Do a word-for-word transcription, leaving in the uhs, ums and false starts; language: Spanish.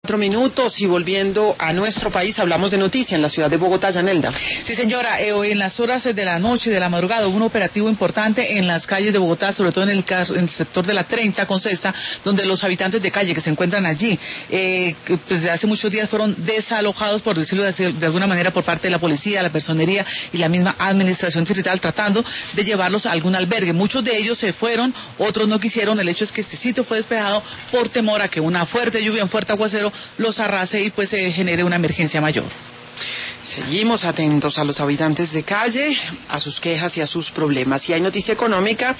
Cuatro minutos y volviendo a nuestro país, hablamos de noticia en la ciudad de Bogotá, Yanelda. Sí, señora, eh, hoy en las horas de la noche y de la madrugada hubo un operativo importante en las calles de Bogotá, sobre todo en el, en el sector de la treinta con Sexta, donde los habitantes de calle que se encuentran allí, eh, que desde hace muchos días fueron desalojados, por decirlo de, de alguna manera, por parte de la policía, la personería y la misma administración distrital, tratando de llevarlos a algún albergue. Muchos de ellos se fueron, otros no quisieron. El hecho es que este sitio fue despejado por temor a que una fuerte lluvia, un fuerte aguacero los arrase y pues se eh, genere una emergencia mayor. Seguimos atentos a los habitantes de calle, a sus quejas y a sus problemas. Y hay noticia económica